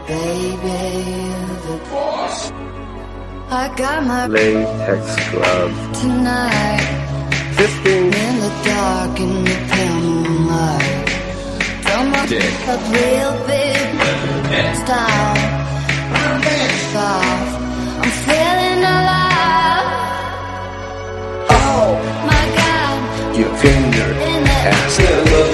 baby. I got my latex glove tonight. 15 In the dark, in the pale moonlight. Drum my dick up real big style. I'm feeling alive. Oh My God, your finger in that ass